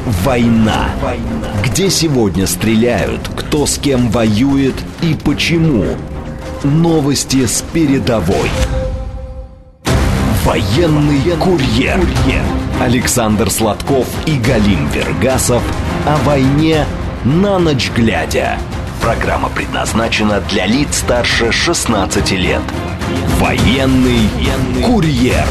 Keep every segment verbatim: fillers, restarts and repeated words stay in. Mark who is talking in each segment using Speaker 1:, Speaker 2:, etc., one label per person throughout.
Speaker 1: Война. Где сегодня стреляют, кто с кем воюет и почему. Новости с передовой. Военный курьер. Александр Сладков и Галим Вергасов о войне на ночь глядя. Программа предназначена для лиц старше шестнадцати лет. Военный курьер.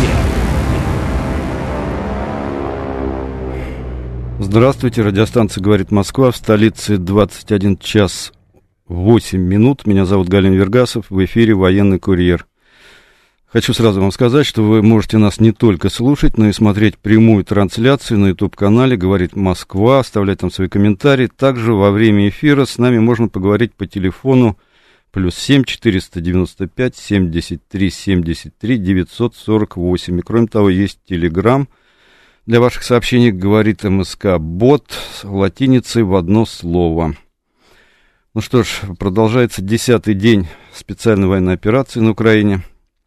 Speaker 2: Здравствуйте, радиостанция «Говорит Москва», в столице двадцать один час восемь минут. Меня зовут Галим Вергасов, в эфире «Военный курьер». Хочу сразу вам сказать, что вы можете нас не только слушать, но и смотреть прямую трансляцию на YouTube-канале «Говорит Москва», оставлять там свои комментарии. Также во время эфира с нами можно поговорить по телефону плюс семь четыреста девяносто пять семьдесят три семьдесят три девятьсот сорок восемь. И кроме того, есть Telegram. Для ваших сообщений говорит МСК-бот латиницей в одно слово. Ну что ж, продолжается десятый день специальной военной операции на Украине.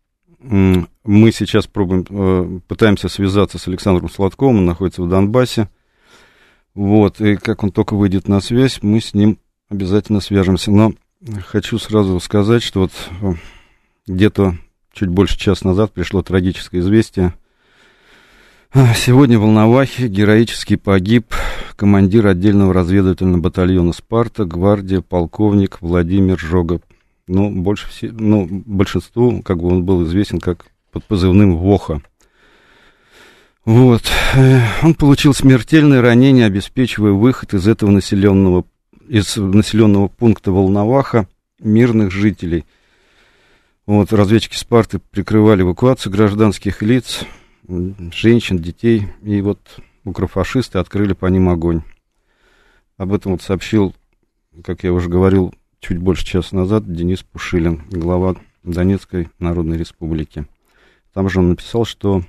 Speaker 2: Мы сейчас пробуем, пытаемся связаться с Александром Сладковым, он находится в Донбассе. Вот, и как он только выйдет на связь, мы с ним обязательно свяжемся. Но хочу сразу сказать, что вот где-то чуть больше часа назад пришло трагическое известие. Сегодня в Волновахе героически погиб командир отдельного разведывательного батальона «Спарта», гвардия, полковник Владимир Жогов. Ну, больше все, ну, большинству, как бы он был известен как под позывным «Воха». Вот. Он получил смертельное ранение, обеспечивая выход из этого населенного, из населенного пункта Волноваха мирных жителей. Вот. Разведчики «Спарты» прикрывали эвакуацию гражданских лиц, женщин, детей, и вот укрофашисты открыли по ним огонь. Об этом вот сообщил, как я уже говорил, чуть больше часа назад Денис Пушилин, глава Донецкой Народной Республики. Там же он написал, что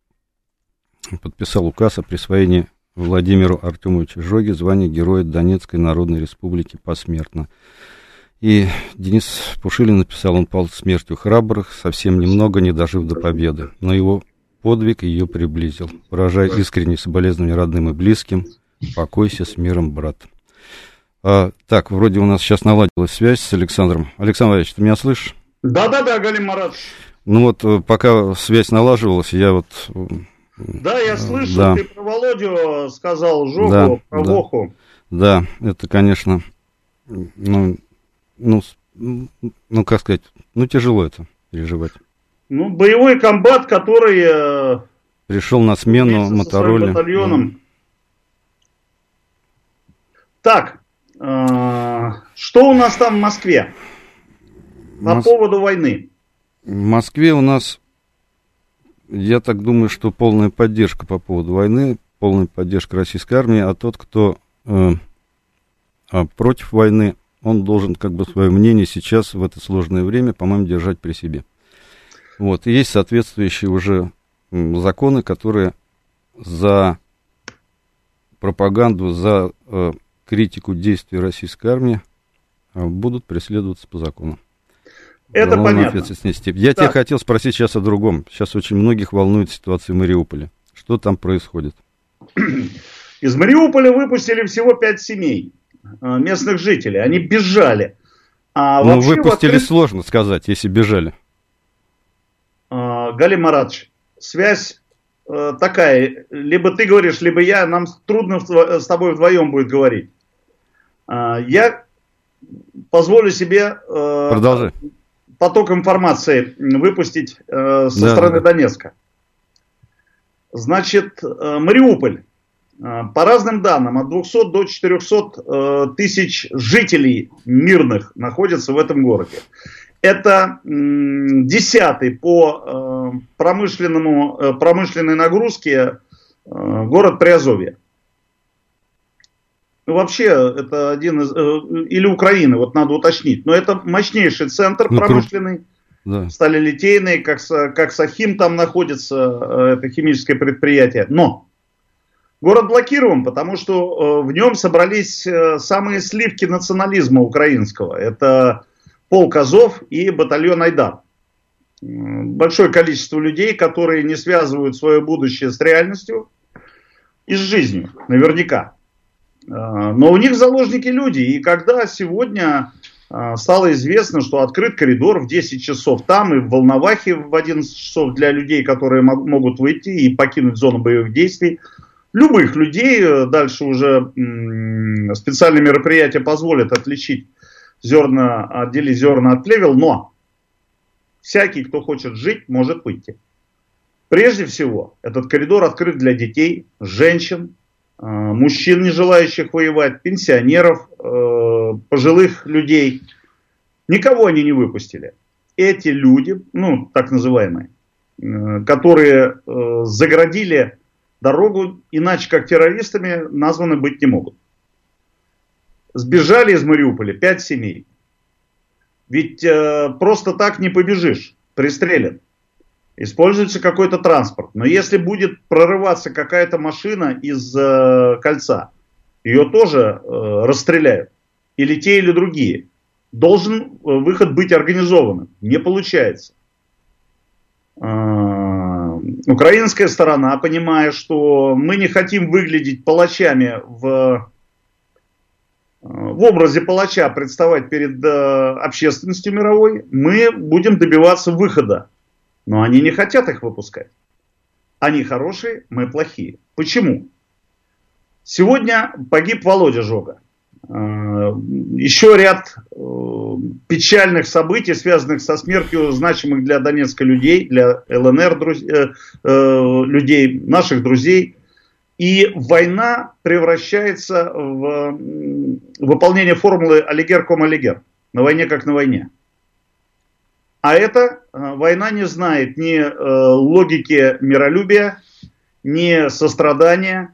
Speaker 2: подписал указ о присвоении Владимиру Артемовичу Жоге звания Героя Донецкой Народной Республики посмертно. И Денис Пушилин написал: он пал смертью храбрых, совсем немного не дожив до победы, но его подвиг ее приблизил. Выражая искренние соболезнования родным и близким, покойся с миром, брат. А, так, вроде у нас сейчас наладилась связь с Александром. Александр Владимирович, ты меня слышишь?
Speaker 3: Да-да-да, Галим Маратович.
Speaker 2: Ну вот, пока связь налаживалась, я вот...
Speaker 3: Да, я слышу,
Speaker 2: да.
Speaker 3: Ты про Володю сказал, Жогу,
Speaker 2: да,
Speaker 3: про
Speaker 2: да.
Speaker 3: Воху.
Speaker 2: Да, это, конечно, ну, ну, ну, как сказать, ну, тяжело это переживать.
Speaker 3: Ну, боевой комбат, который...
Speaker 2: Пришел на смену Мотороле.
Speaker 3: батальоном. Да. Так, э, что у нас там в Москве по Мос... поводу войны?
Speaker 2: В Москве у нас, я так думаю, что полная поддержка по поводу войны, полная поддержка российской армии, а тот, кто э, а против войны, он должен как бы свое мнение сейчас в это сложное время, по-моему, держать при себе. Вот, и есть соответствующие уже законы, которые за пропаганду, за э, критику действий российской армии э, будут преследоваться по закону.
Speaker 3: Это понятно.
Speaker 2: Я так. тебя хотел спросить сейчас о другом. Сейчас очень многих волнует ситуация в Мариуполе. Что там происходит?
Speaker 3: Из Мариуполя выпустили всего пять семей местных жителей. Они бежали. А
Speaker 2: ну, выпустили открыт... сложно сказать, если бежали.
Speaker 3: Галим Маратович, связь э, такая, либо ты говоришь, либо я, нам трудно с тобой вдвоем будет говорить. Э, я позволю себе э, поток информации выпустить э, со да, стороны да. Донецка. Значит, э, Мариуполь, э, по разным данным, от двухсот до четырехсот э, тысяч жителей мирных находятся в этом городе. Это м, десятый по э, промышленному, э, промышленной нагрузке э, город Приазовье. Ну, вообще, это один из... Э, или Украины, вот надо уточнить. Но это мощнейший центр ну, промышленный. Да. Сталелитейный, как, как Сахим там находится, э, это химическое предприятие. Но город блокирован, потому что э, в нем собрались э, самые сливки национализма украинского. Это... полк Азов и батальон Айдар. Большое количество людей, которые не связывают свое будущее с реальностью. и с жизнью, наверняка. Но у них заложники люди. И когда сегодня стало известно, что открыт коридор в десять часов там и в Волновахе в одиннадцать часов для людей, которые могут выйти и покинуть зону боевых действий, любых людей, дальше уже специальные мероприятия позволят отличить зерна, отделить зерна от плевел, но всякий, кто хочет жить, может выйти. Прежде всего, этот коридор открыт для детей, женщин, мужчин, не желающих воевать, пенсионеров, пожилых людей. Никого они не выпустили. Эти люди, ну, так называемые, которые заградили дорогу, иначе как террористами названы быть не могут. Сбежали из Мариуполя пять семей. Ведь э, просто так не побежишь, пристрелят. Используется какой-то транспорт. Но если будет прорываться какая-то машина из э, кольца, ее тоже э, расстреляют. Или те, или другие. Должен выход быть организованным. Не получается. Украинская сторона, понимая, что мы не хотим выглядеть палачами в, в образе палача, представать перед общественностью мировой, мы будем добиваться выхода. Но они не хотят их выпускать. Они хорошие, мы плохие. Почему? Сегодня погиб Володя Жога. Еще ряд печальных событий, связанных со смертью значимых для Донецка людей, для ЛНР друз... э, э, людей, наших друзей. И война превращается в выполнение формулы «алигер ком алигер». На войне как на войне. А эта война не знает ни э, логики миролюбия, ни сострадания.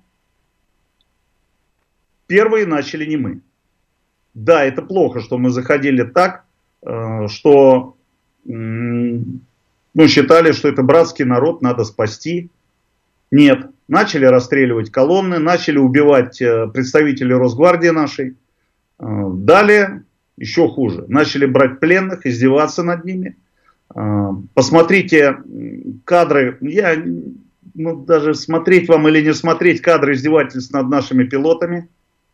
Speaker 3: Первые начали не мы. Да, это плохо, что мы заходили так, что ну, считали, что это братский народ, надо спасти. Нет, начали расстреливать колонны, начали убивать представителей Росгвардии нашей. Далее еще хуже. Начали брать пленных, издеваться над ними. Посмотрите кадры, я ну, даже смотреть вам или не смотреть кадры издевательств над нашими пилотами.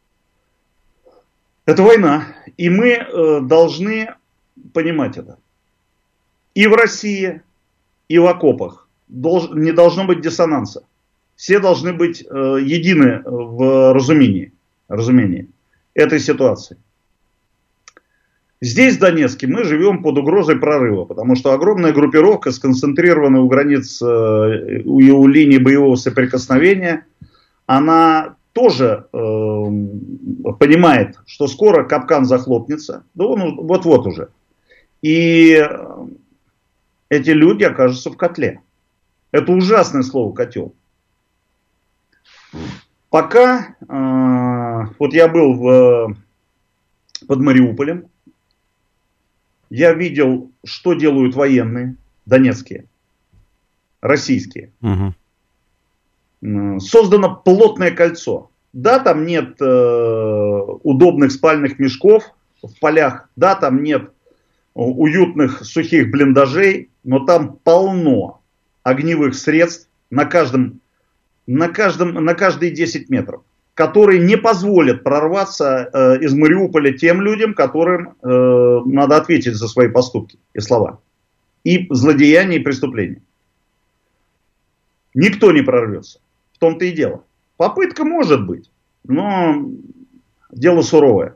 Speaker 3: Это война, и мы э, должны понимать это. И в России, и в окопах долж, не должно быть диссонанса. Все должны быть э, едины в разумении, разумении этой ситуации. Здесь, в Донецке, мы живем под угрозой прорыва, потому что огромная группировка сконцентрирована у границ э, у, у линии боевого соприкосновения, она тоже э, понимает, что скоро капкан захлопнется, да он вот-вот уже. И эти люди окажутся в котле. Это ужасное слово «котел». Пока, э, вот я был в, под Мариуполем, я видел, что делают военные, донецкие, российские. Угу. Создано плотное кольцо. Да, там нет э, удобных спальных мешков в полях, да, там нет уютных сухих блиндажей, но там полно огневых средств на каждом, на каждом, на каждые десять метров, которые не позволят прорваться э, из Мариуполя тем людям, которым э, надо ответить за свои поступки и слова, и злодеяния, и преступления. Никто не прорвется. В том-то и дело. Попытка может быть, но дело суровое.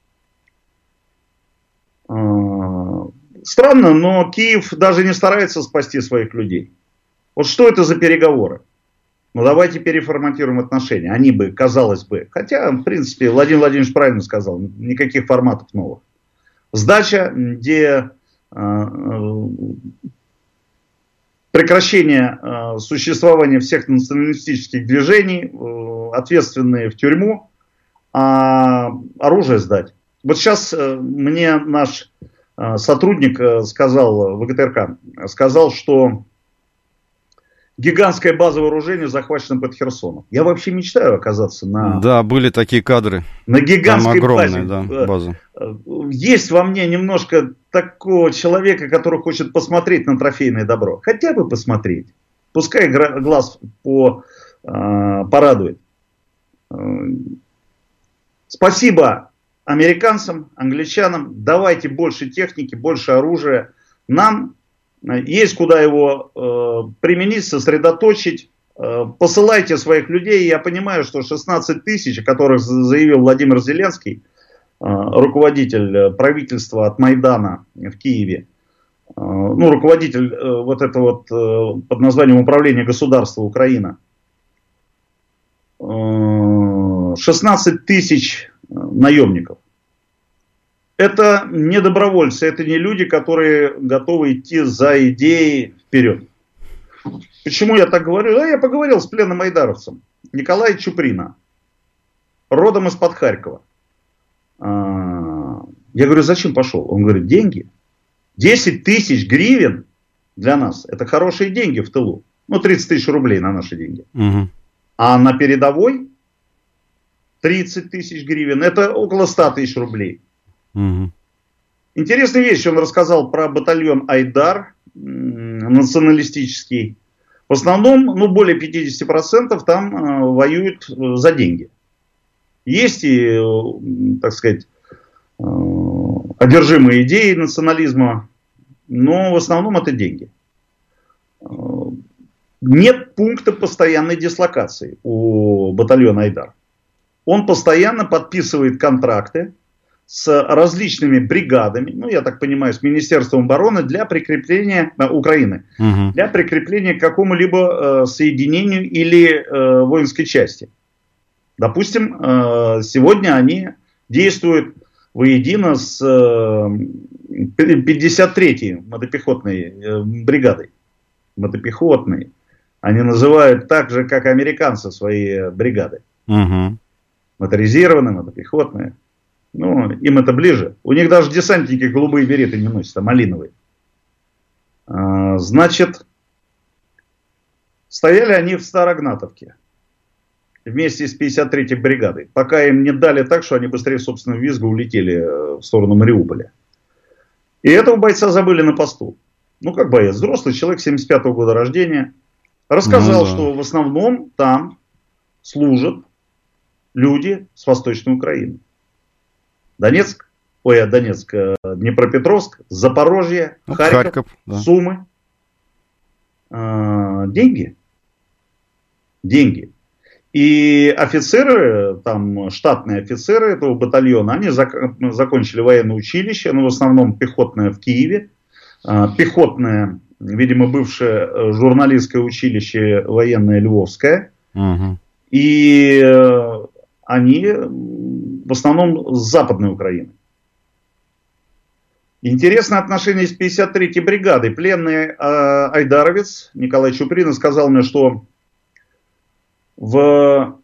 Speaker 3: Странно, но Киев даже не старается спасти своих людей. Вот что это за переговоры? Ну давайте переформатируем отношения. Они бы, казалось бы, хотя, в принципе, Владимир Владимирович правильно сказал, никаких форматов новых. Сдача, где прекращение э, существования всех националистических движений, э, ответственные в тюрьму, а оружие сдать. Вот сейчас э, мне наш э, сотрудник э, сказал, ВГТРК, сказал, что гигантская база вооружения захвачена под Херсоном. Я вообще мечтаю оказаться на...
Speaker 2: Да, были такие кадры.
Speaker 3: На гигантской
Speaker 2: Там огромная,
Speaker 3: базе.
Speaker 2: Да, база.
Speaker 3: Есть во мне немножко такого человека, который хочет посмотреть на трофейное добро. Хотя бы посмотреть. Пускай глаз по, э, порадует. Спасибо американцам, англичанам, давайте больше техники, больше оружия. Нам есть куда его э, применить, сосредоточить. Э, посылайте своих людей. Я понимаю, что шестнадцать тысяч, о которых заявил Владимир Зеленский, э, руководитель правительства от Майдана в Киеве, э, ну, руководитель э, вот этого вот э, под названием Управление государства Украина, э, шестнадцать тысяч наемников. Это не добровольцы, это не люди, которые готовы идти за идеей вперед. Почему я так говорю? А я поговорил с пленным айдаровцем Николая Чуприна, родом из-под Харькова. Я говорю, зачем пошел? Он говорит, деньги. десять тысяч гривен для нас, это хорошие деньги в тылу. Ну, тридцать тысяч рублей на наши деньги. Угу. А на передовой тридцать тысяч гривен, это около ста тысяч рублей. Угу. Интересная вещь, он рассказал про батальон Айдар, националистический. В основном, ну, более пятьдесят процентов там э, воюют за деньги. Есть и, э, так сказать, э, одержимые идеи национализма, но в основном это деньги. Э, нет пункта постоянной дислокации у батальона Айдар. Он постоянно подписывает контракты с различными бригадами, ну, я так понимаю, с Министерством обороны для прикрепления э, Украины, угу. для прикрепления к какому-либо э, соединению или э, воинской части. Допустим, э, сегодня они действуют воедино с э, пятьдесят третьей мотопехотной э, бригадой. Мотопехотной. Они называют так же, как американцы, свои бригады. Угу. Моторизированные, мотопехотные. Ну, им это ближе. У них даже десантники голубые береты не носят, а малиновые. А, значит, стояли они в Старогнатовке вместе с пятьдесят третьей бригадой. Пока им не дали так, что они быстрее собственного визга улетели в сторону Мариуполя. И этого бойца забыли на посту. Ну, как боец, взрослый человек, семьдесят пятого года рождения. Рассказал, ну, да. что в основном там служат люди с Восточной Украины. Донецк, ой, Донецк, Днепропетровск, Запорожье, ну, Харьков, Харьков да. Сумы. А, деньги. Деньги. И офицеры, там штатные офицеры этого батальона, они зак- закончили военное училище, ну, в основном пехотное в Киеве. А, пехотное, видимо, бывшее журналистское училище военное Львовское. Угу. И они в основном с Западной Украины. Интересное отношение с пятьдесят третьей бригадой. Пленный э, айдаровец Николай Чуприн сказал мне, что в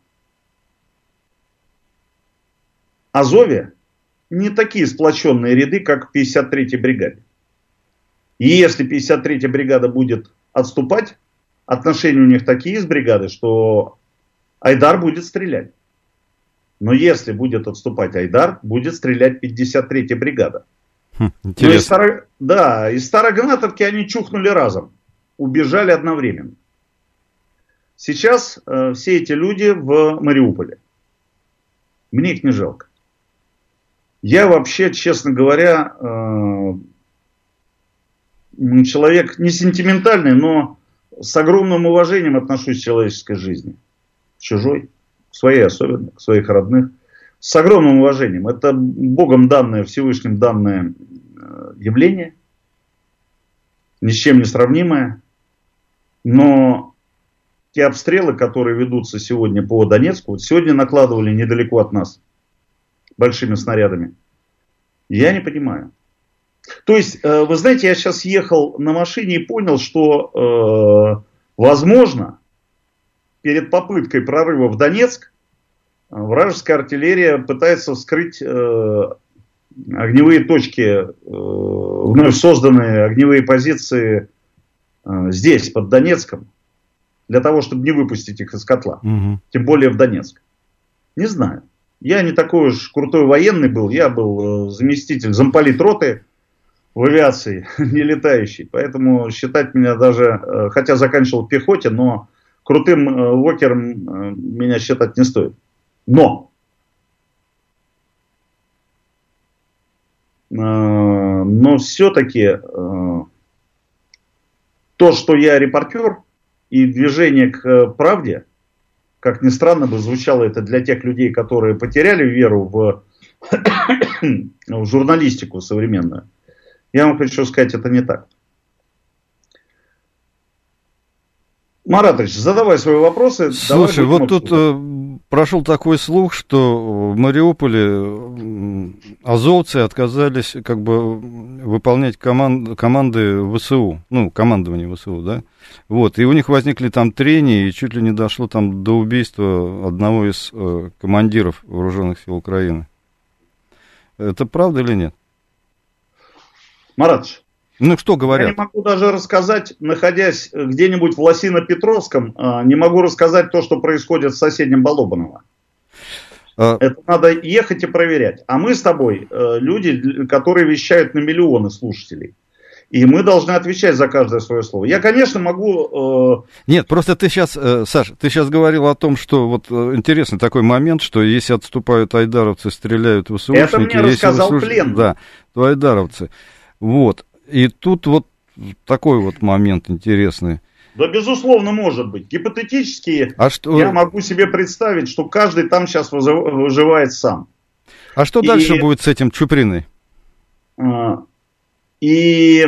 Speaker 3: Азове не такие сплоченные ряды, как в пятьдесят третьей бригаде. И если пятьдесят третья бригада будет отступать, отношения у них такие с бригадой, что Айдар будет стрелять. Но если будет отступать Айдар, будет стрелять пятьдесят третья бригада. Хм, интересно. Из Старо... Да, из Старогнатовки они чухнули разом. Убежали одновременно. Сейчас э, все эти люди в Мариуполе. Мне их не жалко. Я вообще, честно говоря, э, человек не сентиментальный, но с огромным уважением отношусь к человеческой жизни. Чужой. К своей особенно, к своих родных. С огромным уважением. Это Богом данное, Всевышним данное явление. Ни с чем не сравнимое. Но те обстрелы, которые ведутся сегодня по Донецку, вот сегодня накладывали недалеко от нас большими снарядами. Я не понимаю. То есть, вы знаете, я сейчас ехал на машине и понял, что возможно, перед попыткой прорыва в Донецк вражеская артиллерия пытается вскрыть э, огневые точки, э, вновь созданные огневые позиции э, здесь, под Донецком, для того, чтобы не выпустить их из котла. Угу. Тем более в Донецк. Не знаю. Я не такой уж крутой военный был. Я был заместитель замполит роты в авиации, не летающий. Поэтому считать меня даже, хотя заканчивал в пехоте, но крутым вокером меня считать не стоит. Но но все-таки то, что я репортер и движение к правде, как ни странно бы звучало это для тех людей, которые потеряли веру в, в журналистику современную, я вам хочу сказать, это не так. Маратович, задавай свои вопросы.
Speaker 2: Слушай, вот тут э, прошел такой слух, что в Мариуполе азовцы отказались как бы выполнять команд, команды ВСУ, ну, командование ВСУ, да, вот, и у них возникли там трения, и чуть ли не дошло там до убийства одного из э, командиров вооруженных сил Украины. Это правда или нет?
Speaker 3: Маратович,
Speaker 2: ну, что говорят?
Speaker 3: Я не могу даже рассказать, находясь где-нибудь в Лосино-Петровском, не могу рассказать то, что происходит в соседнем Балобаново. А... Это надо ехать и проверять. А мы с тобой люди, которые вещают на миллионы слушателей. И мы должны отвечать за каждое свое слово. Я, конечно, могу... Э...
Speaker 2: Нет, просто ты сейчас, э, Саш, ты сейчас говорил о том, что вот э, интересный такой момент, что если отступают айдаровцы, стреляют ВСУшники...
Speaker 3: Это мне рассказал
Speaker 2: ВСУш...
Speaker 3: пленный.
Speaker 2: Да, то айдаровцы. Вот. И тут вот такой вот момент интересный.
Speaker 3: Да, безусловно, может быть. Гипотетически
Speaker 2: а что...
Speaker 3: я могу себе представить, что каждый там сейчас выживает сам.
Speaker 2: А что и... дальше будет с этим Чуприной?
Speaker 3: И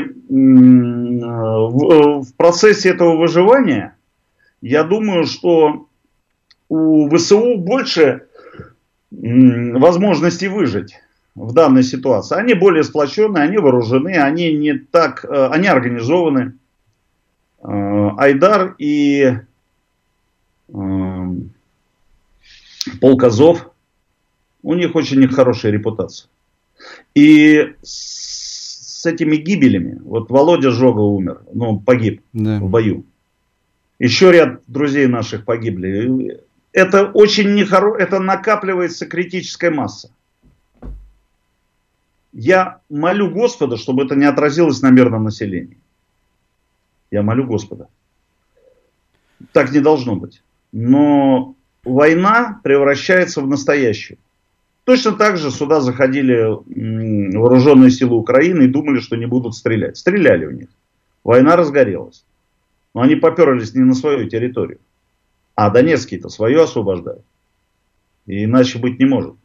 Speaker 3: в процессе этого выживания, я думаю, что у ВСУ больше возможностей выжить в данной ситуации. Они более сплоченные, они вооружены, они не так, они организованы. Айдар и полк Азов, у них очень хорошая репутация. И с этими гибелями, вот Володя Жога умер, ну, погиб да. в бою. Еще ряд друзей наших погибли. Это очень нехорошо, это накапливается критическая масса. Я молю Господа, чтобы это не отразилось на мирном населении. Я молю Господа. Так не должно быть. Но война превращается в настоящую. Точно так же сюда заходили вооруженные силы Украины и думали, что не будут стрелять. Стреляли у них. Война разгорелась. Но они поперлись не на свою территорию. А Донецкий-то свое освобождают. И иначе быть не может.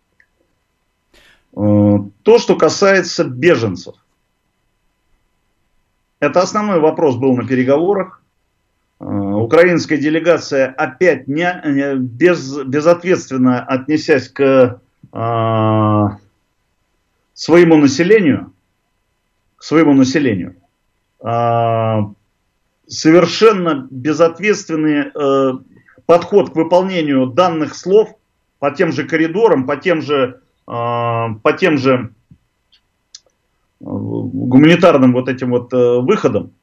Speaker 3: То, что касается беженцев. Это основной вопрос был на переговорах. Украинская делегация опять не, без, безответственно отнесясь к а, своему населению, к своему населению, а, совершенно безответственный а, подход к выполнению данных слов по тем же коридорам, по тем же по тем же гуманитарным вот этим вот выходам,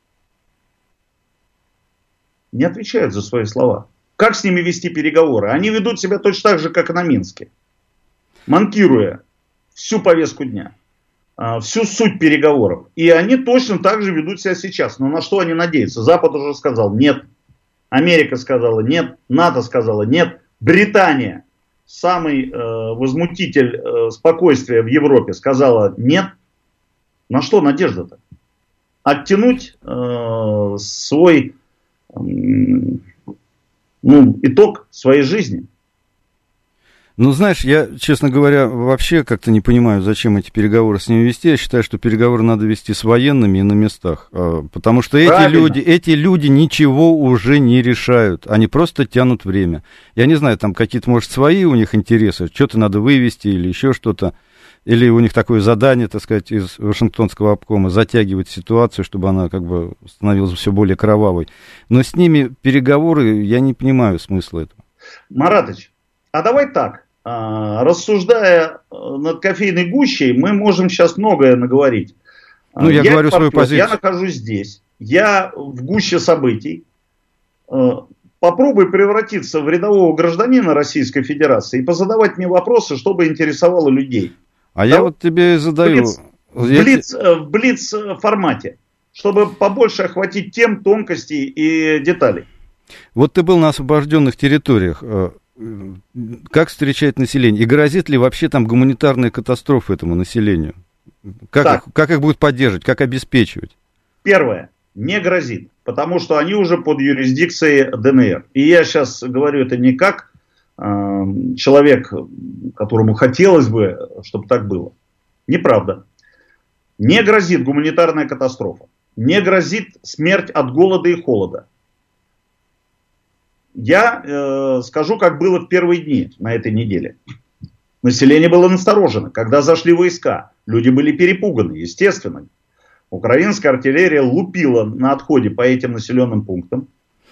Speaker 3: не отвечают за свои слова. Как с ними вести переговоры? Они ведут себя точно так же, как и на Минске, манкируя всю повестку дня, всю суть переговоров. И они точно так же ведут себя сейчас. Но на что они надеются? Запад уже сказал нет, Америка сказала нет, НАТО сказала нет, Британия, самый э, возмутитель э, спокойствия в Европе, сказала нет. На что надежда-то? Оттянуть э, свой э, ну, итог своей жизни.
Speaker 2: Ну, знаешь, я, честно говоря, вообще как-то не понимаю, зачем эти переговоры с ними вести. Я считаю, что переговоры надо вести с военными и на местах. Потому что эти люди, эти люди ничего уже не решают. Они просто тянут время. Я не знаю, там какие-то, может, свои у них интересы. Что-то надо вывести или еще что-то. Или у них такое задание, так сказать, из Вашингтонского обкома затягивать ситуацию, чтобы она как бы становилась все более кровавой. Но с ними переговоры, я не понимаю смысла этого.
Speaker 3: Маратыч, а давай так, рассуждая над кофейной гущей, мы можем сейчас многое наговорить.
Speaker 2: Ну, я, я говорю свою позицию.
Speaker 3: Я нахожусь здесь, я в гуще событий. Попробуй превратиться в рядового гражданина Российской Федерации и позадавать мне вопросы, чтобы интересовало людей.
Speaker 2: А да, я вот тебе задаю...
Speaker 3: В блиц, в блиц формате, чтобы побольше охватить тем тонкостей и деталей.
Speaker 2: Вот ты был на освобожденных территориях. как встречает население? И грозит ли вообще там гуманитарная катастрофа этому населению? Как, их, как их будут поддерживать, как обеспечивать?
Speaker 3: Первое. Не грозит, потому что они уже под юрисдикцией ДНР. И я сейчас говорю это не как э, человек, которому хотелось бы, чтобы так было. Неправда. Не грозит гуманитарная катастрофа. Не грозит смерть от голода и холода. Я э, скажу, как было в первые дни на этой неделе. Население было насторожено. Когда зашли войска, люди были перепуганы, естественно. Украинская артиллерия лупила на отходе по этим населенным пунктам.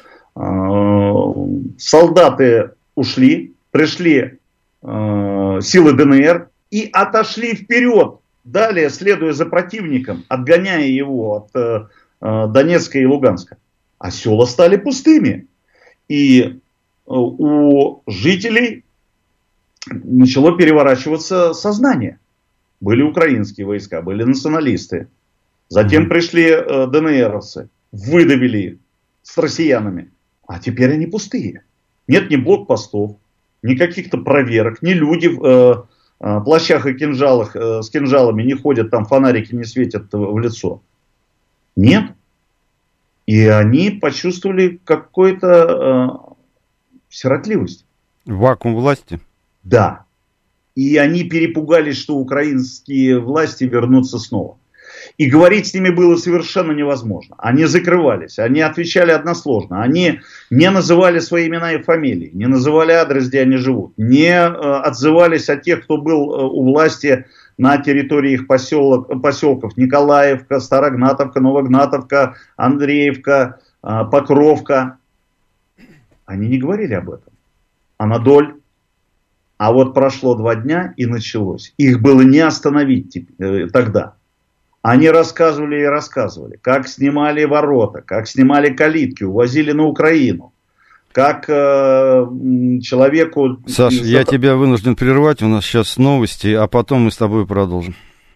Speaker 3: Солдаты ушли, пришли силы ДНР и отошли вперед, далее следуя за противником, отгоняя его от Донецка и Луганска. А села стали пустыми. И у жителей начало переворачиваться сознание. Были украинские войска, были националисты. Затем пришли э, ДНРовцы, выдавили их с россиянами. А теперь они пустые. Нет ни блокпостов, ни каких-то проверок, ни люди в э, э, плащах и кинжалах э, с кинжалами не ходят, там фонарики не светят в лицо. Нет. И они почувствовали какую-то э, сиротливость.
Speaker 2: Вакуум власти?
Speaker 3: Да. И они перепугались, что украинские власти вернутся снова. И говорить с ними было совершенно невозможно. Они закрывались, они отвечали односложно, они не называли свои имена и фамилии, не называли адрес, где они живут, не э, отзывались о тех, кто был э, у власти на территории их поселок, поселков. Николаевка, Старогнатовка, Новогнатовка, Андреевка, э, Покровка. Они не говорили об этом. Анадоль. А вот прошло два дня и началось. Их было не остановить э, тогда. Они рассказывали и рассказывали, как снимали ворота, как снимали калитки, увозили на Украину, как э, человеку...
Speaker 2: Саш, из... я тебя вынужден прервать, у нас сейчас новости, а потом мы с тобой продолжим.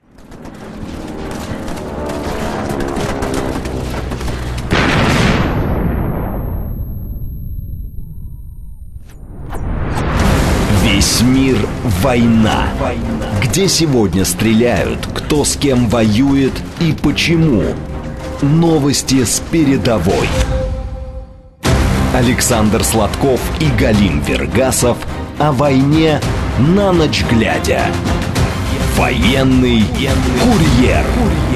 Speaker 1: Весь мир – война. Где сегодня стреляют, кто с кем воюет и почему. Новости с передовой. Александр Сладков и Галим Вергасов о войне на ночь глядя. Военный курьер.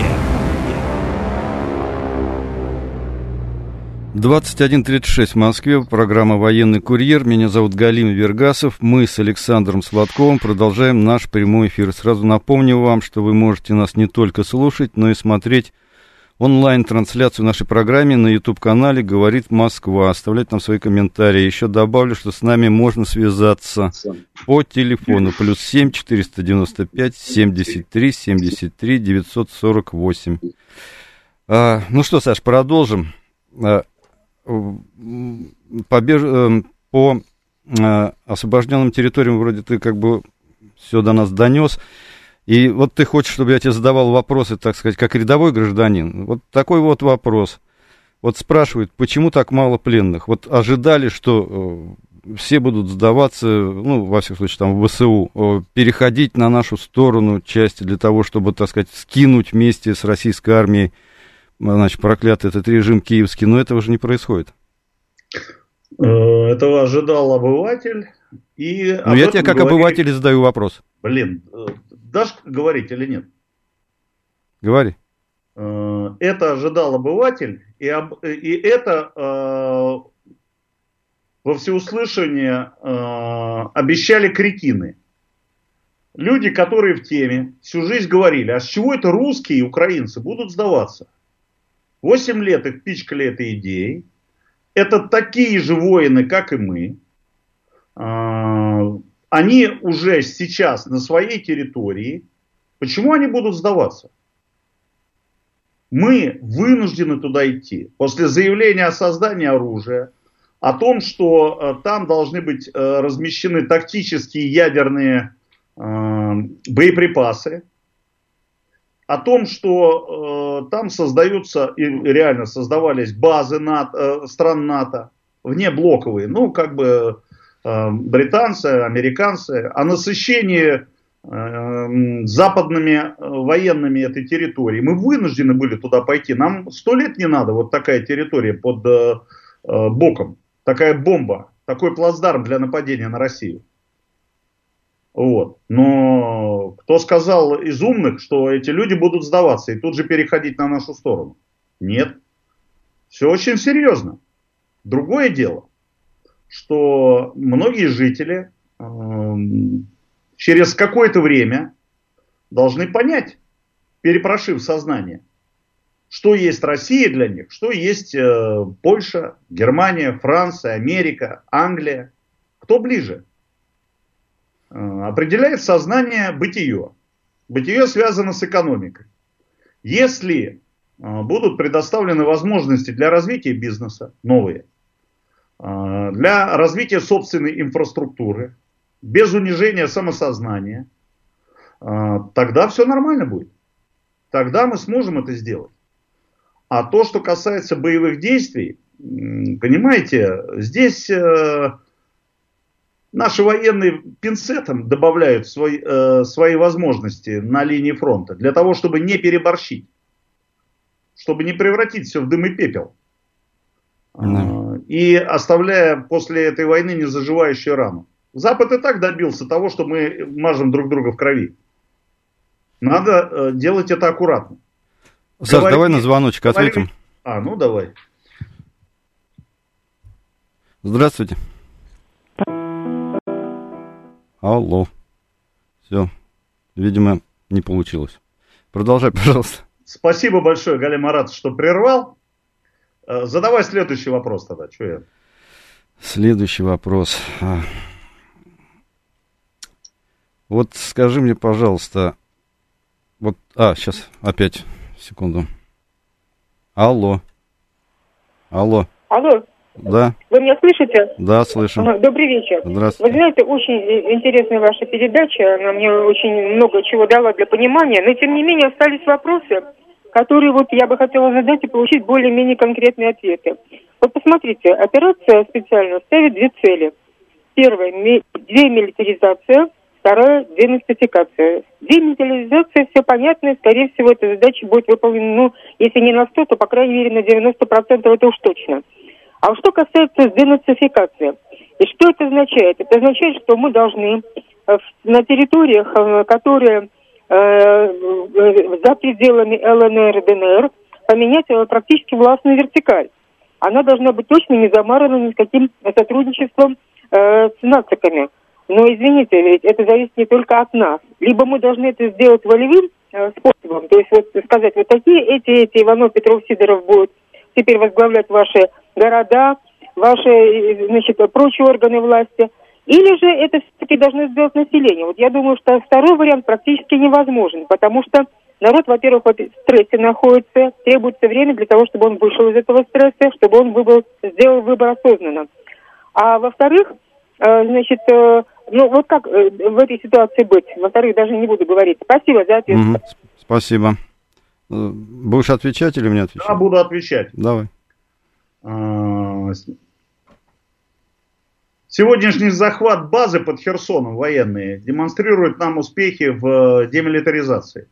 Speaker 2: двадцать один тридцать шесть в Москве, программа «Военный курьер». Меня зовут Галим Вергасов. Мы с Александром Сладковым продолжаем наш прямой эфир. Сразу напомню вам, что вы можете нас не только слушать, но и смотреть онлайн-трансляцию нашей программы на YouTube-канале «Говорит Москва». Оставлять нам свои комментарии. Еще добавлю, что с нами можно связаться по телефону плюс семь четыреста девяносто пять семьдесят три семьдесят три девятьсот сорок восемь. А, ну что, Саш, продолжим. Побеж... По освобожденным территориям вроде ты как бы все до нас донес. И вот ты хочешь, чтобы я тебе задавал вопросы, так сказать, как рядовой гражданин. Вот такой вот вопрос. Вот спрашивают, почему так мало пленных? Вот ожидали, что все будут сдаваться, ну, во всяком случае, там, в ВСУ, переходить на нашу сторону части для того, чтобы, так сказать, скинуть вместе с российской армией, значит, проклятый этот режим киевский, но этого же не происходит.
Speaker 3: Этого ожидал обыватель. И
Speaker 2: ну, я тебе как говорили... обыватель задаю вопрос.
Speaker 3: Блин, дашь говорить или нет?
Speaker 2: Говори.
Speaker 3: Это ожидал обыватель, и, об... и это э, во всеуслышание э, обещали кретины. Люди, которые в теме, всю жизнь говорили, а с чего это русские и украинцы будут сдаваться? Восемь лет их пичкали этой идеей. Это такие же воины, как и мы. Они уже сейчас на своей территории. Почему они будут сдаваться? Мы вынуждены туда идти. После заявления о создании оружия, о том, что там должны быть размещены тактические ядерные боеприпасы, о том, что э, там создаются, и реально создавались базы НАТО, э, стран НАТО, внеблоковые, ну, как бы э, британцы, американцы, о насыщении западными военными этой территории. Мы вынуждены были туда пойти. Нам сто лет не надо вот такая территория под боком, такая бомба, такой плацдарм для нападения на Россию. Вот. Но кто сказал из умных, что эти люди будут сдаваться и тут же переходить на нашу сторону? Нет. Все очень серьезно. Другое дело, что многие жители э, через какое-то время должны понять, перепрошив сознание, что есть Россия для них, что есть э, Польша, Германия, Франция, Америка, Англия. Кто ближе? Определяет сознание бытие. Бытие связано с экономикой. Если будут предоставлены возможности для развития бизнеса, новые, для развития собственной инфраструктуры, без унижения самосознания, тогда все нормально будет. Тогда мы сможем это сделать. А то, что касается боевых действий, понимаете, здесь... Наши военные пинцетом добавляют свои, э, свои возможности на линии фронта для того, чтобы не переборщить, чтобы не превратить все в дым и пепел. Mm. Э, и оставляя после этой войны незаживающую рану. Запад и так добился того, что мы мажем друг друга в крови. Надо э, делать это аккуратно.
Speaker 2: Саш, говорить, давай на звоночек говорить... ответим.
Speaker 3: А, ну давай.
Speaker 2: Здравствуйте. Алло. Все. Видимо, не получилось. Продолжай, пожалуйста.
Speaker 3: Спасибо большое, Галим Марат, что прервал. Задавай следующий вопрос тогда. Что я?
Speaker 2: Следующий вопрос. Вот скажи мне, пожалуйста. Вот, а, сейчас, опять, секунду. Алло. Алло.
Speaker 4: Алло.
Speaker 2: Да.
Speaker 4: Вы меня слышите?
Speaker 2: Да, слышу.
Speaker 4: Ага, добрый вечер.
Speaker 2: Здравствуйте.
Speaker 4: Вы знаете, очень интересная ваша передача, она мне очень много чего дала для понимания, но тем не менее остались вопросы, которые вот я бы хотела задать и получить более-менее конкретные ответы. Вот посмотрите, операция специально ставит две цели. Первая – демилитаризация, вторая – денацификация. Демилитаризация, все понятно, и, скорее всего, эта задача будет выполнена, ну, если не на сто, то, по крайней мере, на девяносто процентов это уж точно. А что касается денацификации, и что это означает? Это означает, что мы должны на территориях, которые э, за пределами ЛНР и ДНР, поменять практически властную вертикаль. Она должна быть точно не замарана ни с каким сотрудничеством э, с нациками. Но, извините, ведь это зависит не только от нас. Либо мы должны это сделать волевым э, способом, то есть вот сказать, вот такие, эти, эти, Иванов, Петров, Сидоров будут теперь возглавлять ваши города, ваши, значит, прочие органы власти. Или же это все-таки должно сделать население. Вот я думаю, что второй вариант практически невозможен, потому что народ, во-первых, в стрессе находится, требуется время для того, чтобы он вышел из этого стресса, чтобы он выбрал, сделал выбор осознанно. А во-вторых, значит, ну вот как в этой ситуации быть? Во-вторых, даже не буду говорить. Спасибо за ответ.
Speaker 2: Угу, спасибо. Будешь отвечать или мне отвечать?
Speaker 3: Да, буду отвечать.
Speaker 2: Давай.
Speaker 3: Сегодняшний захват базы под Херсоном военные демонстрирует нам успехи в демилитаризации.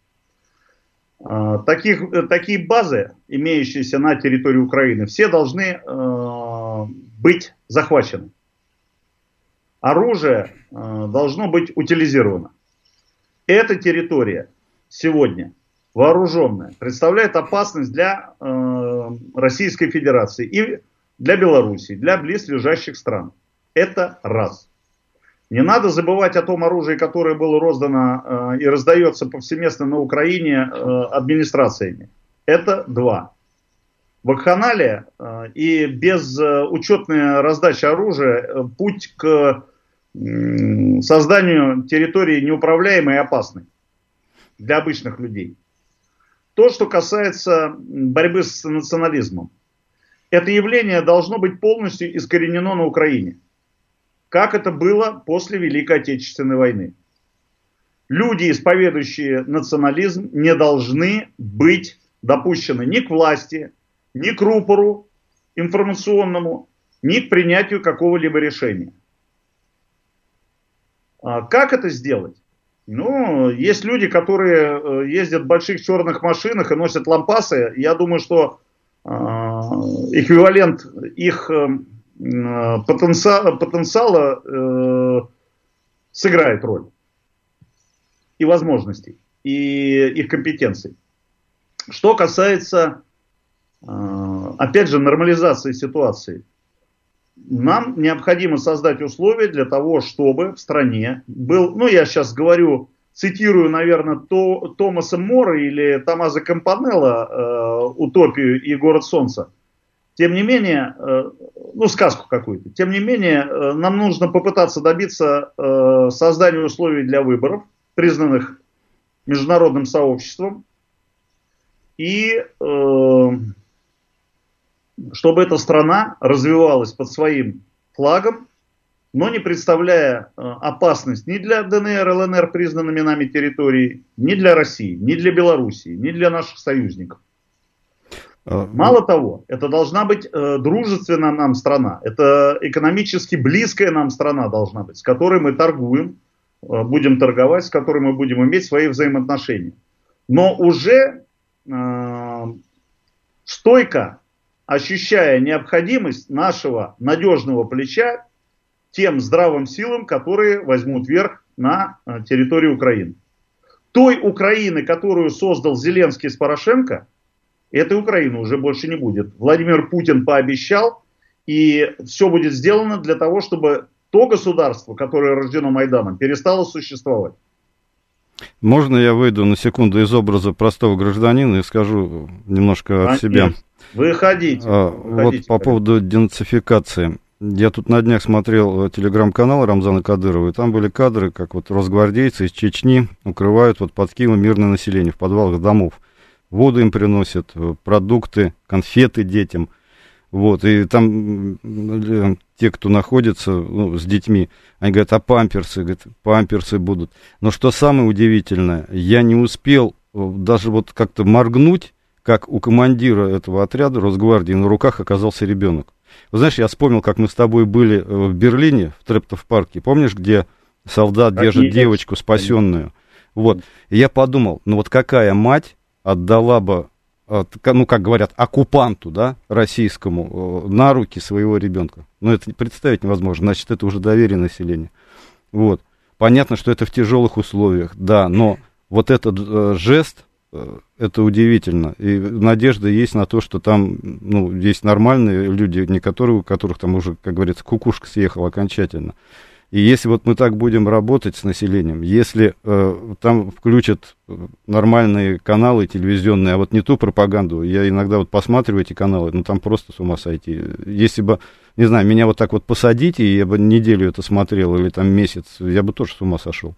Speaker 3: Таких, такие базы, имеющиеся на территории Украины, все должны быть захвачены. Оружие должно быть утилизировано. Эта территория сегодня вооруженная представляет опасность для Российской Федерации и для Белоруссии, для близлежащих стран. Это раз. Не надо забывать о том оружии, которое было роздано э, и раздается повсеместно на Украине э, администрациями. Это два. Вакханалия э, и безучетная раздача оружия э, путь к э, созданию территории неуправляемой и опасной для обычных людей. То, что касается борьбы с национализмом. Это явление должно быть полностью искоренено на Украине. Как это было после Великой Отечественной войны. Люди, исповедующие национализм, не должны быть допущены ни к власти, ни к рупору информационному, ни к принятию какого-либо решения. Как это сделать? Ну, есть люди, которые ездят в больших черных машинах и носят лампасы. Я думаю, что э, эквивалент их э, потенциала, потенциала э, сыграет роль. И возможностей, и их компетенций. Что касается, э, опять же, нормализации ситуации. Нам необходимо создать условия для того, чтобы в стране был, ну я сейчас говорю, цитирую, наверное, то, Томаса Мора или Томазо Кампанелла э, «Утопию» и «Город солнца». Тем не менее, э, ну сказку какую-то, тем не менее, э, нам нужно попытаться добиться э, создания условий для выборов, признанных международным сообществом, и э, чтобы эта страна развивалась под своим флагом, но не представляя э, опасность ни для ДНР, ЛНР, признанными нами территорий, ни для России, ни для Белоруссии, ни для наших союзников. Мало того, это должна быть э, дружественная нам страна, это экономически близкая нам страна должна быть, с которой мы торгуем, э, будем торговать, с которой мы будем иметь свои взаимоотношения. Но уже э, стойко ощущая необходимость нашего надежного плеча тем здравым силам, которые возьмут верх на территории Украины. Той Украины, которую создал Зеленский с Порошенко, этой Украины уже больше не будет. Владимир Путин пообещал, и все будет сделано для того, чтобы то государство, которое рождено Майданом, перестало существовать.
Speaker 2: Можно я выйду на секунду из образа простого гражданина и скажу немножко от себя?
Speaker 3: Выходите.
Speaker 2: А,
Speaker 3: выходите
Speaker 2: вот по поводу денацификации. Я тут на днях смотрел телеграм-канал Рамзана Кадырова, и там были кадры, как вот росгвардейцы из Чечни укрывают вот под Киевом мирное население в подвалах домов. Воду им приносят, продукты, конфеты детям. Вот, и там те, кто находится ну, с детьми, они говорят, а памперсы, говорят, памперсы будут. Но что самое удивительное, я не успел даже вот как-то моргнуть, как у командира этого отряда Росгвардии на руках оказался ребенок. Вы знаешь, я вспомнил, как мы с тобой были в Берлине, в Трептов-парке. Помнишь, где солдат так держит девочку спасенную? Вот. И я подумал, ну вот какая мать отдала бы, ну, как говорят, оккупанту, да, российскому, на руки своего ребенка. Ну, это представить невозможно, значит, это уже доверие населения. Вот. Понятно, что это в тяжелых условиях, да, но вот этот э, жест, э, это удивительно. И надежда есть на то, что там, ну, есть нормальные люди, не которые, у которых там уже, как говорится, кукушка съехала окончательно. И если вот мы так будем работать с населением, если э, там включат нормальные каналы телевизионные, а вот не ту пропаганду, я иногда вот посматриваю эти каналы, ну там просто с ума сойти. Если бы, не знаю, меня вот так вот посадить, и я бы неделю это смотрел, или там месяц, я бы тоже с ума сошел.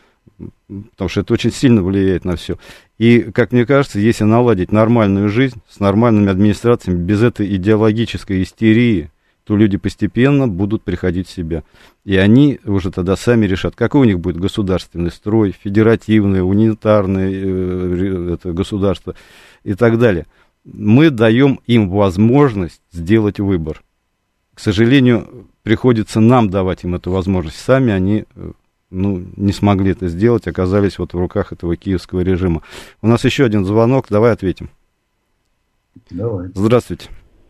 Speaker 2: Потому что это очень сильно влияет на все. И, как мне кажется, если наладить нормальную жизнь с нормальными администрациями, без этой идеологической истерии, то люди постепенно будут приходить в себя. И они уже тогда сами решат, какой у них будет государственный строй, федеративное, унитарное э, это государство и так далее. Мы даем им возможность сделать выбор. К сожалению, приходится нам давать им эту возможность. Сами они ну, не смогли это сделать, оказались вот в руках этого киевского режима. У нас еще один звонок, давай ответим.
Speaker 3: Давай.
Speaker 2: Здравствуйте.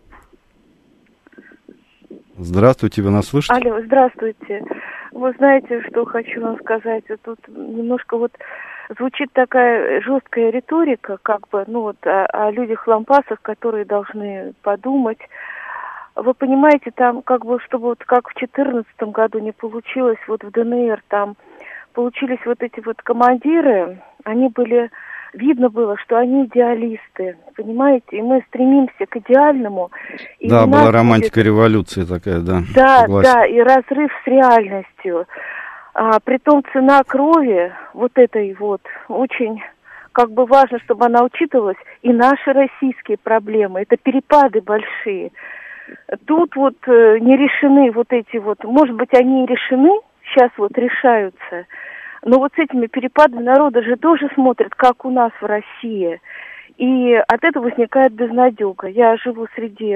Speaker 2: Здравствуйте, вы нас слышите?
Speaker 5: Алло, здравствуйте. Вы знаете, что хочу вам сказать? Тут немножко вот звучит такая жесткая риторика, как бы, ну вот, о, о людях-лампасах, которые должны подумать. Вы понимаете, там, как бы, чтобы вот как в четырнадцатом году не получилось, вот в ДНР там получились вот эти вот командиры, они были... Видно было, что они идеалисты, понимаете, и мы стремимся к идеальному. И
Speaker 2: да, была романтика будет... революции такая, да.
Speaker 5: Да, согласен. Да, и разрыв с реальностью. А, притом цена крови, вот этой вот, очень как бы важно, чтобы она учитывалась, и наши российские проблемы, это перепады большие. Тут вот э, не решены вот эти вот, может быть, они и решены, сейчас вот решаются. Но вот с этими перепадами народа же тоже смотрят, как у нас в России. И от этого возникает безнадега. Я живу среди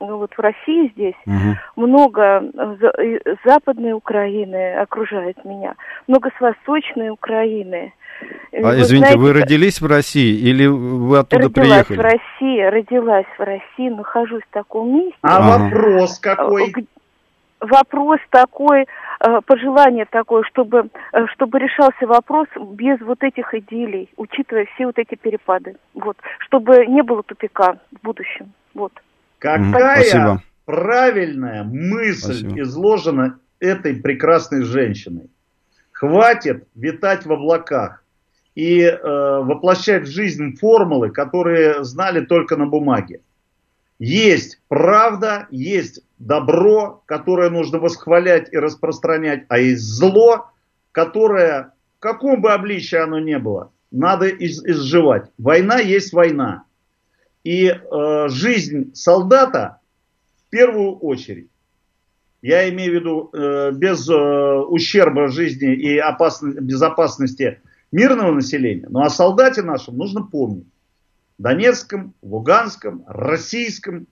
Speaker 5: вот в России здесь,
Speaker 2: угу.
Speaker 5: много западной Украины окружает меня, много с восточной Украины.
Speaker 2: А, вы извините, знаете, вы родились в России или вы оттуда
Speaker 5: родилась
Speaker 2: приехали?
Speaker 5: Родилась в России, родилась в России, нахожусь в таком месте.
Speaker 3: А ага. вопрос какой?
Speaker 5: Вопрос такой, пожелание такое, чтобы, чтобы решался вопрос без вот этих идиллий, учитывая все вот эти перепады. Вот, чтобы не было тупика в будущем. Вот.
Speaker 3: Какая
Speaker 2: Спасибо.
Speaker 3: правильная мысль
Speaker 2: Спасибо.
Speaker 3: изложена этой прекрасной женщиной. Хватит витать в облаках и э, воплощать в жизнь формулы, которые знали только на бумаге. Есть правда, есть добро, которое нужно восхвалять и распространять, а есть зло, которое, в каком бы обличии оно ни было, надо из- изживать. Война есть война. И э, жизнь солдата в первую очередь. Я имею в виду э, без э, ущерба жизни и опасности, безопасности мирного населения. Но о солдате нашем нужно помнить. Донецком, Луганском, Российском.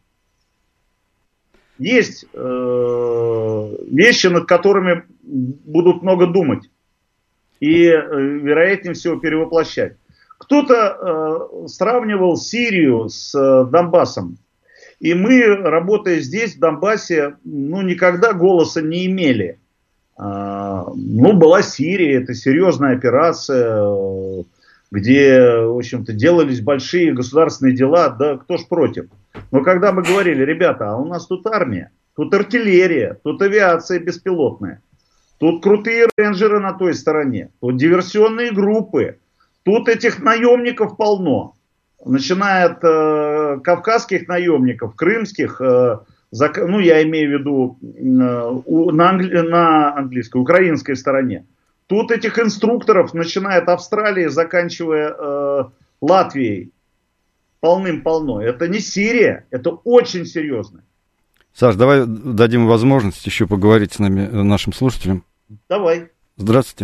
Speaker 3: Есть э, вещи, над которыми будут много думать. И, э, вероятнее всего, перевоплощать. Кто-то э, сравнивал Сирию с э, Донбассом. И мы, работая здесь, в Донбассе, ну, никогда голоса не имели. Э, ну, была Сирия, это серьезная операция, где, в общем-то, делались большие государственные дела, да кто ж против. Но когда мы говорили, ребята, а у нас тут армия, тут артиллерия, тут авиация беспилотная, тут крутые рейнджеры на той стороне, тут диверсионные группы, тут этих наемников полно, начиная от э, кавказских наемников, крымских, э, за, ну я имею в виду э, у, на, англи, на английской, украинской стороне. Тут этих инструкторов, начиная от Австралии, заканчивая э, Латвией, полным-полно. Это не Сирия, это очень серьезно.
Speaker 2: Саш, давай дадим возможность еще поговорить с нами, нашим слушателям.
Speaker 3: Давай.
Speaker 2: Здравствуйте.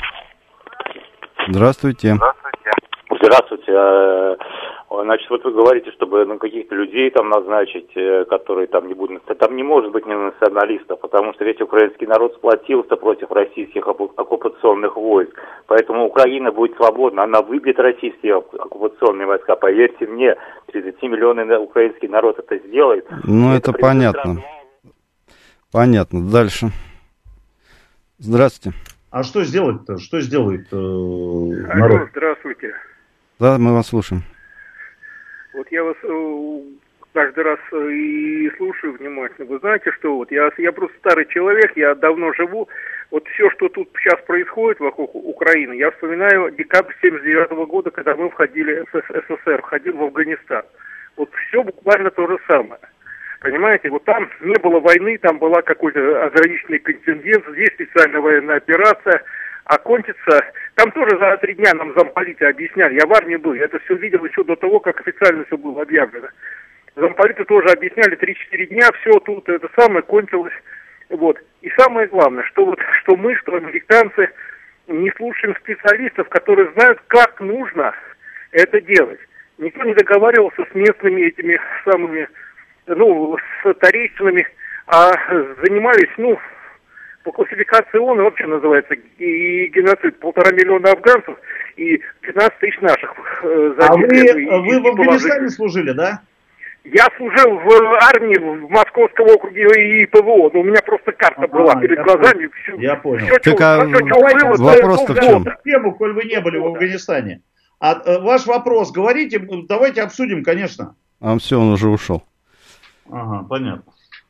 Speaker 2: Здравствуйте.
Speaker 6: Здравствуйте. Здравствуйте. Значит, вот вы говорите, чтобы ну, каких-то людей там назначить, которые там не будут... Там не может быть ни националистов, потому что весь украинский народ сплотился против российских оккупационных войск. Поэтому Украина будет свободна, она выбьет российские оккупационные войска. Поверьте мне, тридцатимиллионный украинский народ это сделает.
Speaker 2: Ну, это, это понятно. Страну. Понятно. Дальше. Здравствуйте.
Speaker 3: А что сделать-то? Что сделает э,
Speaker 7: народ?
Speaker 3: Алло,
Speaker 7: здравствуйте.
Speaker 2: Да, мы вас слушаем.
Speaker 7: Вот я вас э, каждый раз э, и слушаю внимательно. Вы знаете, что вот я, я просто старый человек, я давно живу. Вот все, что тут сейчас происходит вокруг Украины, я вспоминаю декабрь семьдесят девятого года, когда мы входили в СССР, входили в Афганистан. Вот все буквально то же самое. Понимаете, вот там не было войны, там была какой-то ограниченный контингент, здесь специальная военная операция. А кончится, там тоже за три дня нам замполиты объясняли, я в армии был, я это все видел еще до того, как официально все было объявлено. Замполиты тоже объясняли, три-четыре дня, все тут это самое кончилось. Вот. И самое главное, что вот, что мы, что американцы не слушаем специалистов, которые знают, как нужно это делать. Никто не договаривался с местными этими самыми, ну, с старейшинами, а занимались, ну, по классификации ООН вообще называется и геноцид. Полтора миллиона афганцев и пятнадцать тысяч наших. Э,
Speaker 3: а вы, и, вы и в Афганистане служили, да?
Speaker 7: Я служил в армии в Московском округе и ПВО, но у меня просто карта ага, была перед глазами.
Speaker 3: Все, я понял.
Speaker 7: Все,
Speaker 2: так, а
Speaker 7: было,
Speaker 2: вопрос-то в чем?
Speaker 3: Тему, коль вы не были в Афганистане. А, а ваш вопрос, говорите, давайте обсудим, конечно.
Speaker 2: А все, он уже ушел.
Speaker 3: Ага, понятно.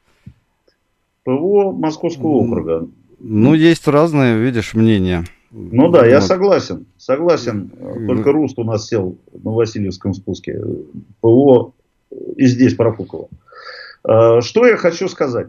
Speaker 3: ПВО Московского округа.
Speaker 2: Ну, есть разные, видишь, мнения.
Speaker 3: Ну да, вот. Я согласен. Согласен. Только Руст у нас сел на Васильевском спуске. ПВО и здесь профукало. Что я хочу сказать?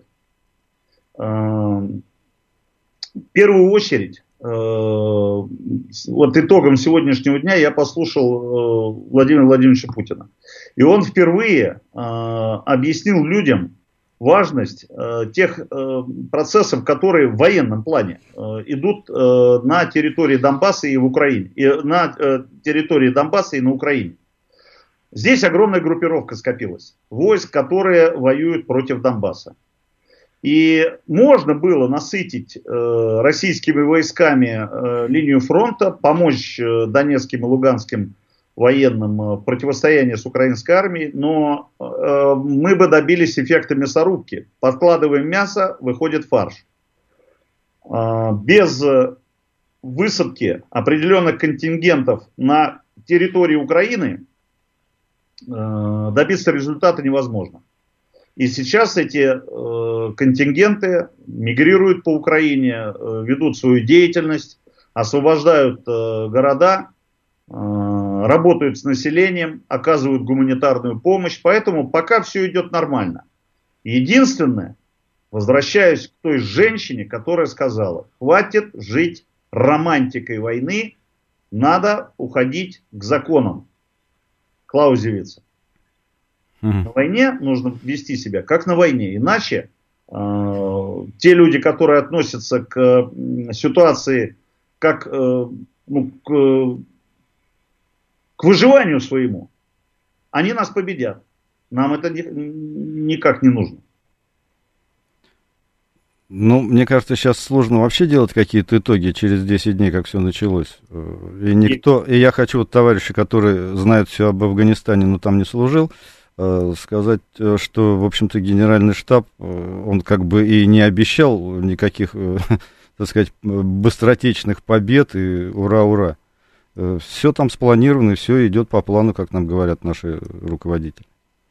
Speaker 3: В первую очередь, вот итогом сегодняшнего дня я послушал Владимира Владимировича Путина. И он впервые объяснил людям важность э, тех э, процессов, которые в военном плане э, идут э, на территории Донбасса и в Украине, и на э, территории Донбасса и на Украине. Здесь огромная группировка скопилась, войск, которые воюют против Донбасса. И можно было насытить э, российскими войсками э, линию фронта, помочь э, донецким и луганским военным э, в противостоянии с украинской армией, но э, мы бы добились эффекта мясорубки. Подкладываем мясо, выходит фарш. Э, без высадки определенных контингентов на территории Украины э, добиться результата невозможно. И сейчас эти э, контингенты мигрируют по Украине, э, ведут свою деятельность, освобождают э, города, э, работают с населением, оказывают гуманитарную помощь. Поэтому пока все идет нормально. Единственное, возвращаюсь к той женщине, которая сказала, хватит жить романтикой войны, надо уходить к законам. Клаузевица. На войне нужно вести себя как на войне, иначе э, те люди, которые относятся к э, ситуации как э, ну, к, к выживанию своему, они нас победят. Нам это ни, никак не нужно.
Speaker 2: Ну, мне кажется, сейчас сложно вообще делать какие-то итоги через десять дней, как все началось. И никто, и я хочу вот товарищи, которые знают все об Афганистане, но там не служил, сказать, что, в общем-то, генеральный штаб, он как бы и не обещал никаких, так сказать, быстротечных побед и ура-ура. Все там спланировано, и все идет по плану, как нам говорят наши руководители.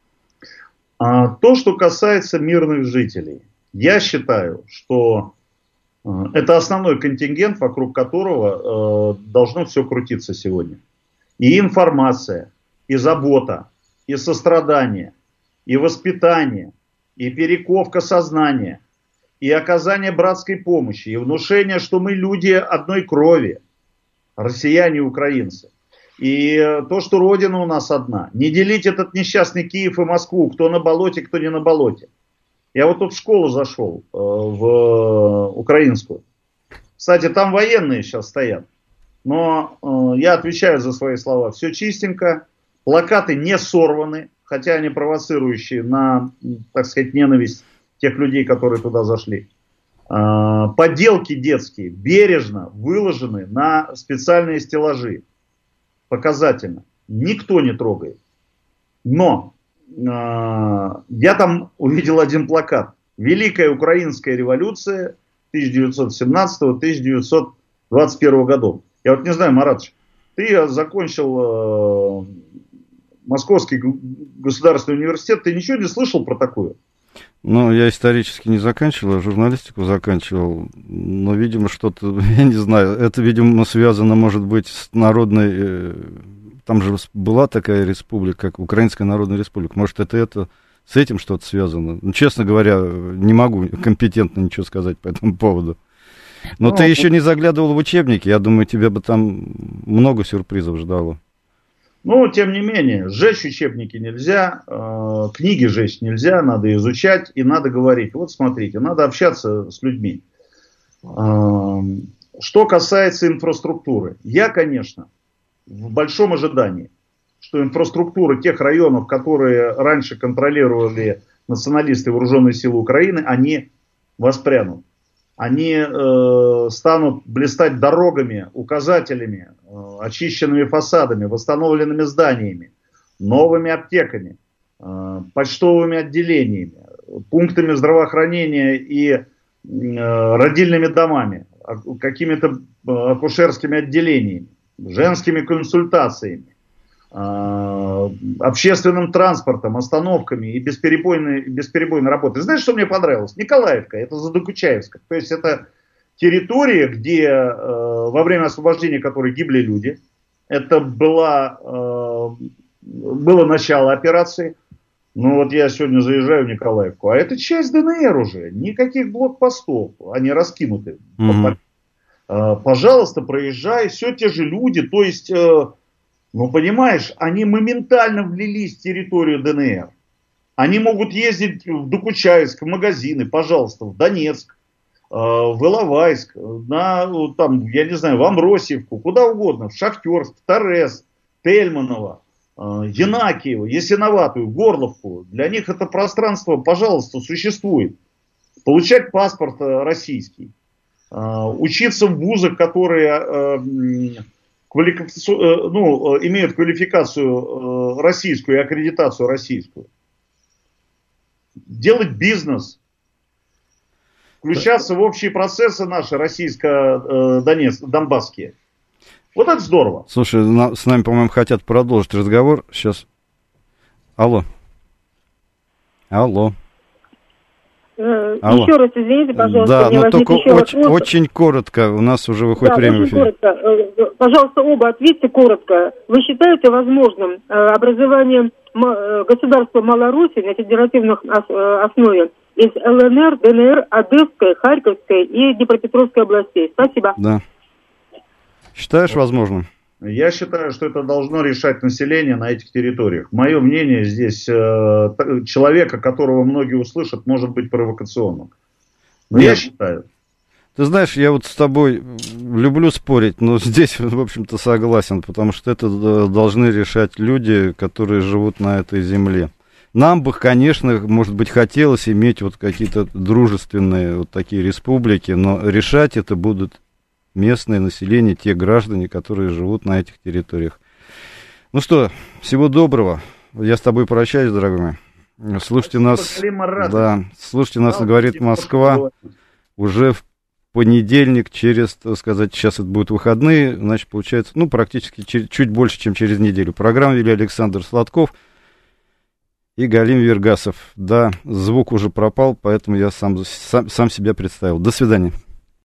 Speaker 3: А то, что касается мирных жителей, я считаю, что это основной контингент, вокруг которого должно все крутиться сегодня. И информация, и забота, и сострадание, и воспитание, и перековка сознания, и оказание братской помощи, и внушение, что мы люди одной крови, россияне и украинцы. И то, что Родина у нас одна. Не делить этот несчастный Киев и Москву, кто на болоте, кто не на болоте. Я вот тут в школу зашел, в украинскую. Кстати, там военные сейчас стоят. Но я отвечаю за свои слова. Все чистенько. Плакаты не сорваны, хотя они провоцирующие на, так сказать, ненависть тех людей, которые туда зашли. Поделки детские бережно выложены на специальные стеллажи. Показательно. Никто не трогает. Но я там увидел один плакат. Великая украинская революция тысяча девятьсот семнадцатого — тысяча девятьсот двадцать первого годов. Я вот не знаю, Маратович, ты закончил Московский государственный университет, ты ничего не слышал про такую?
Speaker 2: Ну, я исторически не заканчивал, а журналистику заканчивал. Но, видимо, что-то, я не знаю, это, видимо, связано, может быть, с народной... Там же была такая республика, как Украинская Народная Республика. Может, это, это с этим что-то связано? Ну, честно говоря, не могу компетентно ничего сказать по этому поводу. Но ну, ты еще не заглядывал в учебники. Я думаю, тебя бы там много сюрпризов ждало.
Speaker 3: Ну, тем не менее, сжечь учебники нельзя, э, книги сжечь нельзя, надо изучать и надо говорить. Вот смотрите, надо общаться с людьми. Э, что касается инфраструктуры. Я, конечно, в большом ожидании, что инфраструктура тех районов, которые раньше контролировали националисты и вооруженные силы Украины, они воспрянут. Они э, станут блистать дорогами, указателями, э, очищенными фасадами, восстановленными зданиями, новыми аптеками, э, почтовыми отделениями, пунктами здравоохранения и э, родильными домами, какими-то акушерскими отделениями, женскими консультациями, э, общественным транспортом, остановками и бесперебойной, бесперебойной работой. Знаешь, что мне понравилось? Николаевка, это Задокучаевска. То есть это территория, где э, во время освобождения которой гибли люди. Это была, э, было начало операции. Ну вот я сегодня заезжаю в Николаевку, а это часть ДНР уже. Никаких блокпостов, они раскинуты. Mm-hmm. Э, пожалуйста, проезжай, все те же люди, то есть... Э, Ну, понимаешь, они моментально влились в территорию ДНР. Они могут ездить в Докучаевск, в магазины, пожалуйста, в Донецк, в Иловайск, на, там, я не знаю, в Амросиевку, куда угодно, в Шахтерск, в Торез, Тельманово, Янакиево, Ясиноватую, Горловку. Для них это пространство, пожалуйста, существует. Получать паспорт российский. Учиться в вузах, которые квалификацию, ну, имеют квалификацию российскую и аккредитацию российскую. Делать бизнес. Включаться в общие процессы наши российско-донбасские. Вот это здорово.
Speaker 2: Слушай, на, с нами, по-моему, хотят продолжить разговор. Сейчас. Алло. Алло.
Speaker 4: Э,
Speaker 2: Алло.
Speaker 4: Еще раз извините, пожалуйста.
Speaker 2: Да, но только очень, очень коротко. У нас уже выходит да, время в эфире.
Speaker 4: Коротко. Пожалуйста, оба ответьте коротко. Вы считаете возможным образование государства Малороссии на федеративной основе из ЛНР, ДНР, Одесской, Харьковской и Днепропетровской областей? Спасибо.
Speaker 2: Да. Считаешь возможным?
Speaker 3: Я считаю, что это должно решать население на этих территориях. Мое мнение здесь, э, человека, которого многие услышат, может быть провокационным. Но Нет. я считаю.
Speaker 2: Ты знаешь, я вот с тобой люблю спорить, но здесь, в общем-то, согласен, потому что это должны решать люди, которые живут на этой земле. Нам бы, конечно, может быть, хотелось иметь вот какие-то дружественные вот такие республики, но решать это будут местное население, те граждане, которые живут на этих территориях. Ну что, всего доброго. Я с тобой прощаюсь, дорогой мой. Слушайте нас, да, слушайте нас, говорит Москва, уже в понедельник, через, так сказать, сейчас это будут выходные, значит, получается, ну, практически чуть, чуть больше, чем через неделю. Программу вели Александр Сладков и Галим Вергасов. Да, звук уже пропал, поэтому я сам, сам, сам себя представил. До свидания.